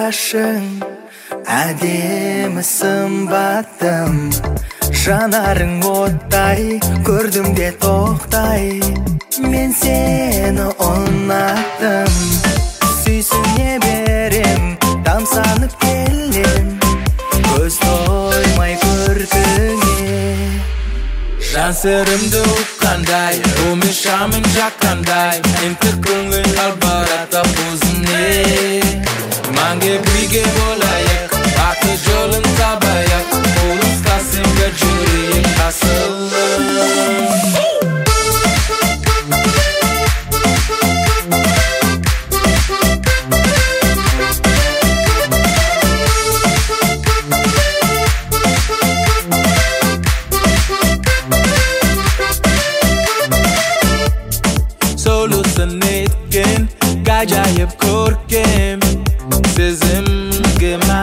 Kaşın әдемі сымбаттым, жанарың оттай, көрдім де тоқтай, мен сені ұнаттым. Сүйсіне берем, тамсанып келем, көз тоймай көркіңе. Жан сырымды ұққандай, өме шамым жаққандай, енді көңіл албарата өзіне. Mange birge bolayak, aklı jolun tabayak, oğlum stasim gacırıyım asılım. Solusun etken, gacayip korkem, sizim gema